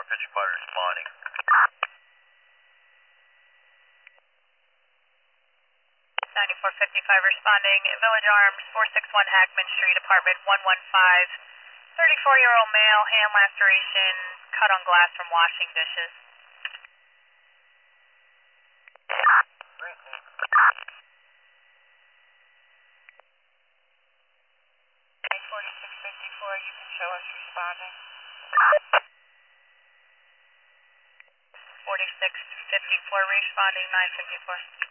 responding. 9455 responding. Village Arms, 461 Hackman Street, apartment 115. 34-year-old male, hand laceration, cut on glass from washing dishes. Great. 4654, you can show us responding. 4654 responding, 954.